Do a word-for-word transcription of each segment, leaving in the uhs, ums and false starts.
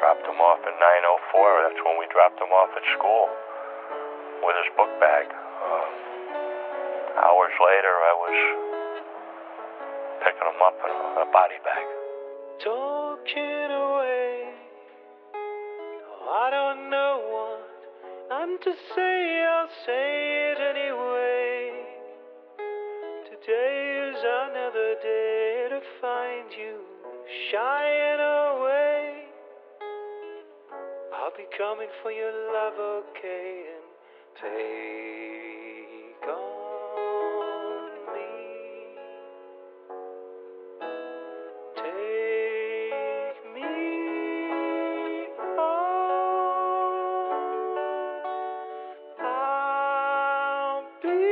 dropped him off in nine oh four. That's when we dropped him off at school with his book bag. Uh, hours later, I was picking him up in a, a body bag. Talking away, oh, I don't know what I'm to say, I'll say it anyway. Today is another day to find you shying away. I'll be coming for your love, okay, and take on me. Take me on. I'll be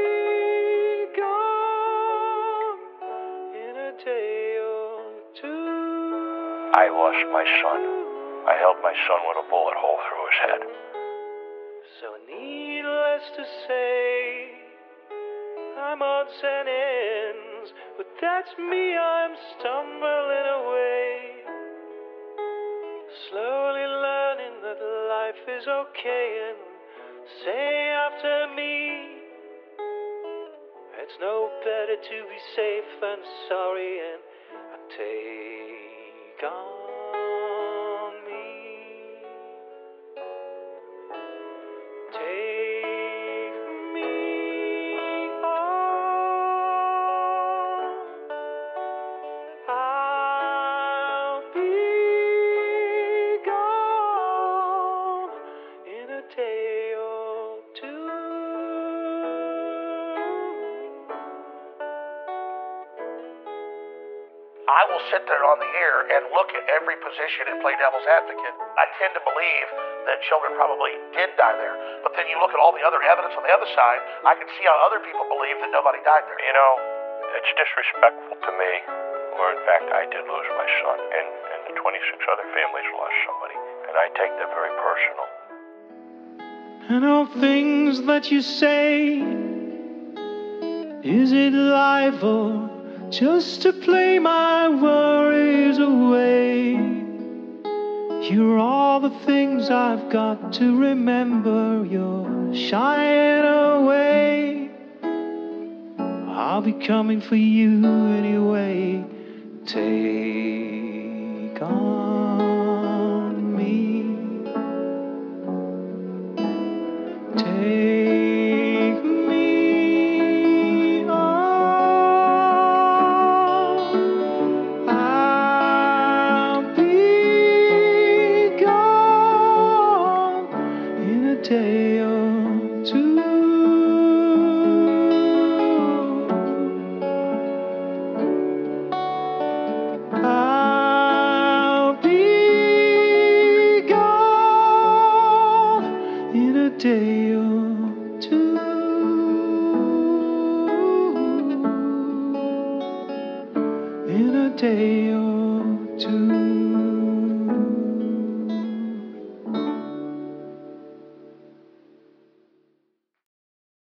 gone in a day or two. I lost my son. I held my son with a bullet hole through his head. So needless to say, I'm odds and ends, but that's me, I'm stumbling away. Slowly learning that life is okay, and say after me, it's no better to be safe than sorry, and I take on. I will sit there on the air and look at every position and play devil's advocate. I tend to believe that children probably did die there. But then you look at all the other evidence on the other side, I can see how other people believe that nobody died there. You know, it's disrespectful to me, or in fact, I did lose my son, and, and the twenty-six other families lost somebody. And I take that very personal. And all things that you say, is it life or just to play my worries away? You're all the things I've got to remember. You're shying away. I'll be coming for you anyway. Take on me. Take me on. I'll be gone in a day or two. I'll be gone in a day or two. In a day or two.